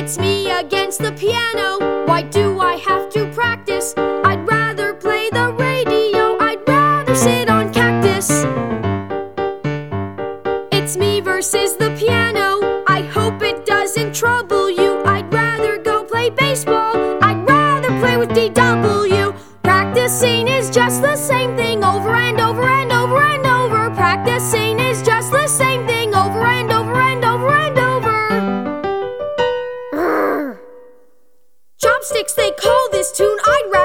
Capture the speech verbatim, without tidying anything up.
It's me against the piano. Why do I have to practice? I'd rather play the radio. I'd rather sit on cactus. It's me versus the piano. I hope it doesn't trouble you. I'd rather go play baseball. I'd rather play with D W. Practicing is just the same thing over and over and over and over. Practicing is just the same thing over and over and over and over. Urgh. Chopsticks, they call this tune. I'd rather